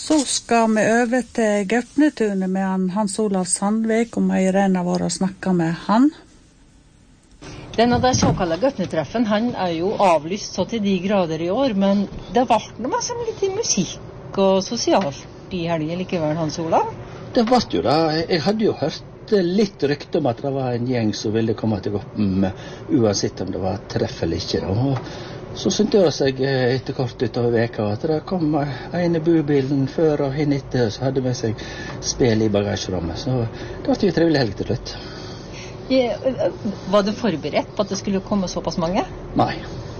Så skal vi over til Gaupnetunet med Hans Olav Sandvik, og Irene vår og snakke med han. Den av de såkalte Gaupnetreffen, han jo avlyst så til de grader i år, men det ble noe masse litt musikk og sosialt i helgen likevel, Hans Olav? Det ble jo da. Jeg hadde jo hørt litt rykte om at det var en gjeng som ville komme til Gaupen, uansett om det var treff eller ikke. Og så syntes det seg etter kort utover veka at det kom en i bubilen før og en etter, så hadde med seg spil i bagasjerommet. Så det ble jo trivelig helg til slutt. Var du forberedt på at det skulle komme såpass mange? Nei.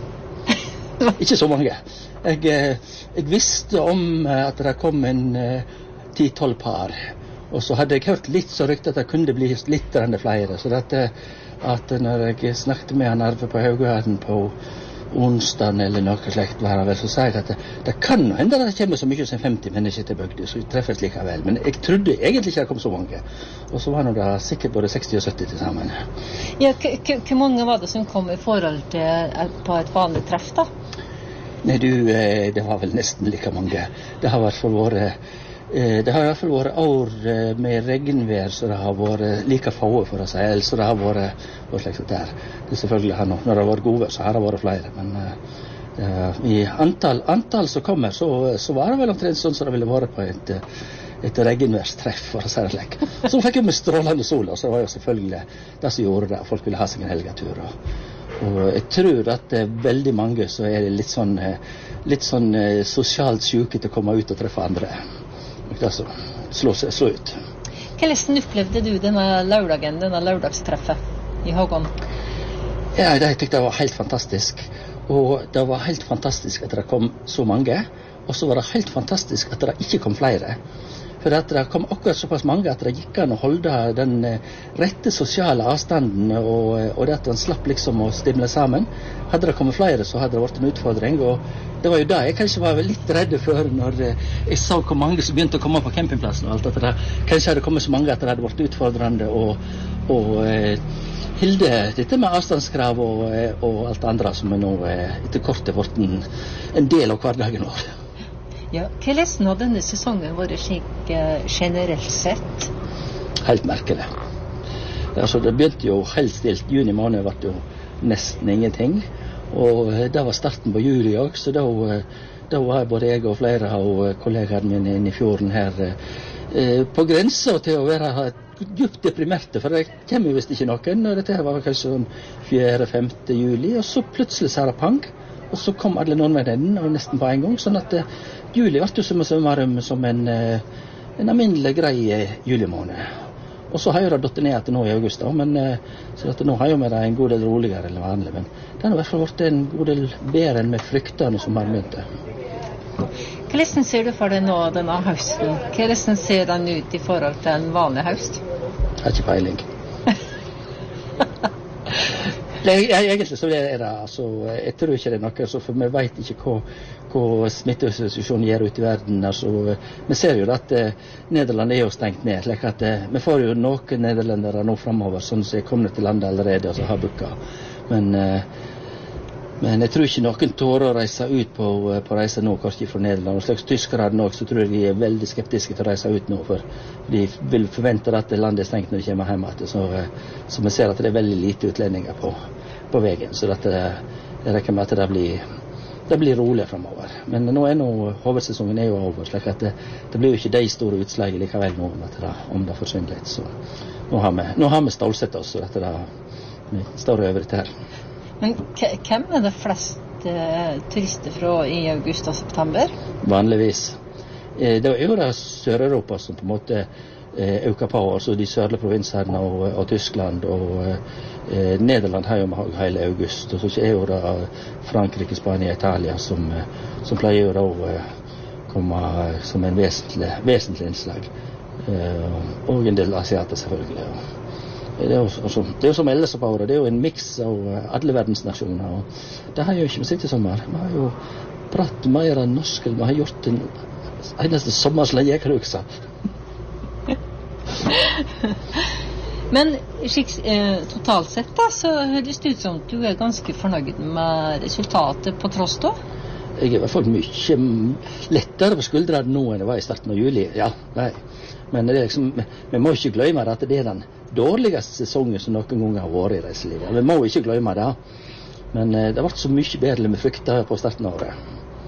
Ikke så mange. Jeg visste om at det kom en 10-12 par. Og så hadde jeg hørt litt så rykte at det kunne bli litt flere. Så at når jeg snakket med han Arve på Haugaden på onsdagen eller noe slekt, så sa jeg at det kan hende det kommer så mye som 50 mennesker til bygd, så vi treffes likevel. Men jeg trodde egentlig ikke det kom så mange. Og så var det sikkert både 60 og 70 til sammen. Ja, hvor mange var det som kom i forhold til på et vanlig treff da? Nei, det var vel nesten like mange. Det har i hvert fall vært år med regnvær, så det har vært like få for å si, eller så det har vært slik der. Det selvfølgelig når det har vært gode, så har det vært flere, men i antall som kommer, så var det vel omtrent sånn som det ville vært på et regnværstreff, for å si det slik. Så fikk vi med strålende sol, og så var jo selvfølgelig det som gjorde det, at folk ville ha seg en helgetur. Og jeg tror at veldig mange så det litt sånn sosialt syke til å komme ut og treffe andre. Altså, slå ut. Hvordan opplevde du denne lørdagstreffet i Håkon? Ja, jeg tykte det var helt fantastisk. Og det var helt fantastisk at det kom så mange, og så var det helt fantastisk at det ikke kom flere. For at det kom akkurat såpass mange at det gikk an å holde den rette sosiale avstanden, og det at man slapp liksom å stimle sammen. Hadde det kommet flere, så hadde det vært en utfordring, og det var jo da jeg kanskje var litt redd for når jeg så hvor mange som begynte å komme på campingplassen og alt, at det kanskje hadde kommet så mange at det hadde vært utfordrende og hilde dette med avstandskrav og alt andre som nå etter kort har vært en del av hverdagen vår. Ja, hvordan har denne sesongen vært slik generelt sett? Helt merkelig. Altså, det begynte jo helt stilt. Juni måned var jo nesten ingenting. Og det var starten på juli også, så da var både jeg og flere av kollegene mine inne i fjorden her på grensen til å være djupt deprimerte, for det kommer jo vist ikke noen. Og dette var kanskje sånn 4.-5. juli, og så plutselig sa det pang, og så kom alle nordmennene og nesten på en gang, sånn at juli ble jo som en alminnelig grei julimåned. Og så har jo det dottet ned til nå i august, men så at nå har jo vi det en god del roligere enn vanlig, men det har i hvert fall vært en god del bedre enn med fryktene som har begynt. Hvordan ser du for deg nå denne høsten? Hvordan ser den ut i forhold til en vanlig høst? Jeg har ikke peiling. Egentlig så det altså, jeg tror ikke det noe, for vi vet ikke hva smittesituasjonen gjør ut i verden. Altså, vi ser jo at Nederland jo stengt ned, slik at vi får jo noen nederlendere nå fremover, sånn som er kommet til landet allerede, og så har booket. Men jeg tror ikke noen tårer å reise ut på reise nå, kanskje fra Nederland. Og slags tyskere nå, så tror jeg de veldig skeptiske til å reise ut nå, for de vil forvente at landet stengt når de kommer hjem igjen. Så vi ser at det veldig lite utlendinger på veien, så jeg rekker med at det blir rolig fremover. Men nå hovedsesongen jo over, slik at det blir jo ikke de store utslagene likevel nå, om det forsvinner litt. Så nå har vi stålsett oss, så vi står over dette her. Men hvem det flest turister fra i august og september? Vanligvis. Det jo det Sør-Europa som på en måte øker på, altså de sørlige provinsene og Tyskland, og Nederland har jo med hele august, og så jo det Frankrike, Spania, Italia som pleier å komme som en vesentlig innslag. Og en del asiater selvfølgelig. Det jo som ellers på året, det jo en mix av alle verdensnasjoner, og det har jo ikke vi sett i sommer. Vi har jo pratet mer enn norsk, vi har gjort en eneste sommersleiekruksa. Men totalt sett da, så høres det ut som du ganske fornøyd med resultatet på tross da? Jeg er i hvert fall mye lettere på skuldrene nå enn det var i starten av juli. Ja, nei. Men det er liksom, vi må ikke glemme at det er den dårligste sesongen som noen gang har vært i reiselivet. Vi må ikke glemme det. Men det har vært så mye bedre enn vi fryktet på starten av året.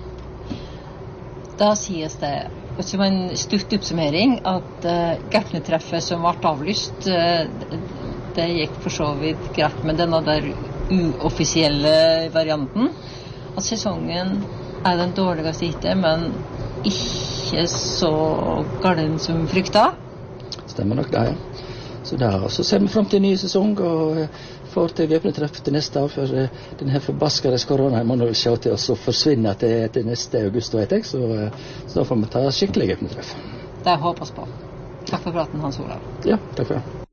Da sies det, som en stutt oppsummering, at Gaupne-treffet som ble avlyst, det gikk for så vidt greit med denne der uoffisielle varianten. At sesongen er den dårligste hittil, men ikke så galen som frykta. Stemmer nok det, ja. Så ser vi frem til en ny sesong og får til Gaupne-treff til neste år, for denne forbaskede koronaen må nå vel se til oss å forsvinne til neste august, vet jeg, så da får vi ta skikkelig Gaupne-treff. Det håper vi på. Takk for praten, Hans Olav. Ja, takk for det.